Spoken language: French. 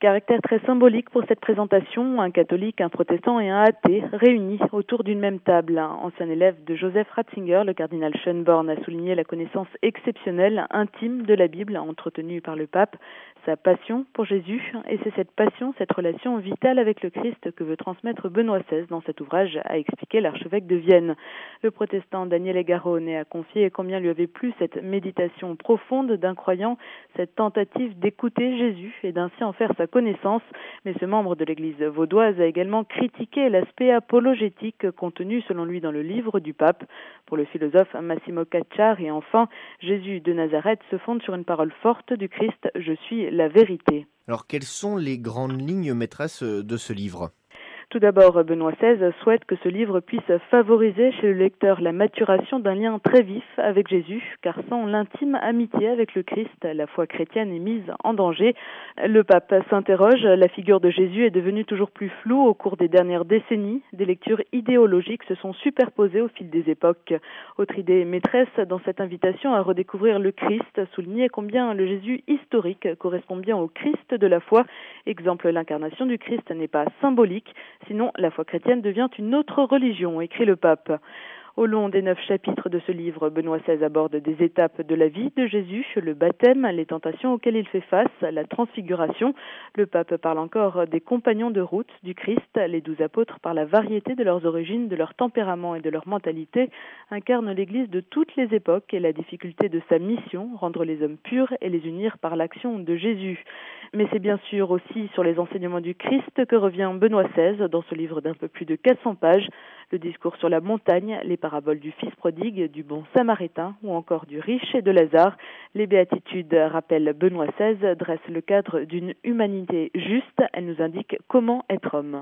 Caractère très symbolique pour cette présentation, un catholique, un protestant et un athée réunis autour d'une même table. Ancien élève de Joseph Ratzinger, le cardinal Schönborn a souligné la connaissance exceptionnelle, intime de la Bible entretenue par le pape, sa passion pour Jésus, et c'est cette passion, cette relation vitale avec le Christ que veut transmettre Benoît XVI dans cet ouvrage, a expliqué l'archevêque de Vienne. Le protestant Daniele Garrone a confié combien lui avait plu cette méditation profonde d'un croyant, cette tentative d'écouter Jésus et d'ainsi en faire sa connaissance, mais ce membre de l'Église vaudoise a également critiqué l'aspect apologétique contenu selon lui dans le livre du pape. Pour le philosophe Massimo Cacciari, enfin, Jésus de Nazareth se fonde sur une parole forte du Christ, « Je suis la vérité ». Alors, quelles sont les grandes lignes maîtresses de ce livre ? Tout d'abord, Benoît XVI souhaite que ce livre puisse favoriser chez le lecteur la maturation d'un lien très vif avec Jésus, car sans l'intime amitié avec le Christ, la foi chrétienne est mise en danger. Le pape s'interroge, la figure de Jésus est devenue toujours plus floue au cours des dernières décennies. Des lectures idéologiques se sont superposées au fil des époques. Autre idée maîtresse dans cette invitation à redécouvrir le Christ, souligner combien le Jésus historique correspond bien au Christ de la foi. Exemple, l'incarnation du Christ n'est pas symbolique. Sinon, la foi chrétienne devient une autre religion, écrit le pape. Au long des 9 chapitres de ce livre, Benoît XVI aborde des étapes de la vie de Jésus, le baptême, les tentations auxquelles il fait face, la transfiguration. Le pape parle encore des compagnons de route du Christ. Les 12 apôtres, par la variété de leurs origines, de leur tempérament et de leur mentalité, incarnent l'Église de toutes les époques et la difficulté de sa mission, rendre les hommes purs et les unir par l'action de Jésus. Mais c'est bien sûr aussi sur les enseignements du Christ que revient Benoît XVI dans ce livre d'un peu plus de 400 pages. Le discours sur la montagne, les paraboles du fils prodigue, du bon samaritain ou encore du riche et de Lazare. Les béatitudes, rappelle Benoît XVI, dressent le cadre d'une humanité juste. Elles nous indiquent comment être homme.